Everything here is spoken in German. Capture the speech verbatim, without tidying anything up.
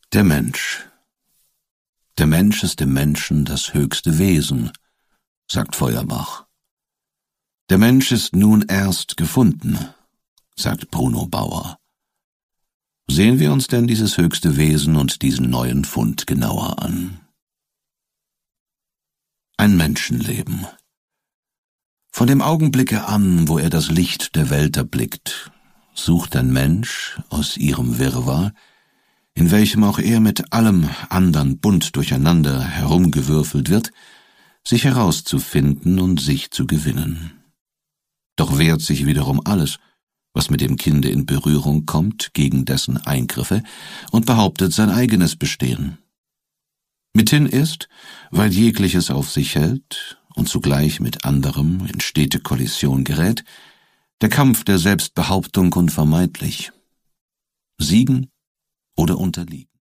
Der Mensch. Der Mensch ist im Menschen das höchste Wesen, sagt Feuerbach. Der Mensch ist nun erst gefunden, sagt Bruno Bauer. Sehen wir uns denn dieses höchste Wesen und diesen neuen Fund genauer an. Ein Menschenleben. Von dem Augenblicke an, wo er das Licht der Welt erblickt, sucht ein Mensch aus ihrem Wirrwarr, in welchem auch er mit allem andern bunt durcheinander herumgewürfelt wird, sich herauszufinden und sich zu gewinnen. Doch wehrt sich wiederum alles, was mit dem Kinde in Berührung kommt, gegen dessen Eingriffe und behauptet sein eigenes Bestehen. Mithin ist, weil jegliches auf sich hält und zugleich mit anderem in stete Kollision gerät, der Kampf der Selbstbehauptung unvermeidlich. Siegen oder unterliegen.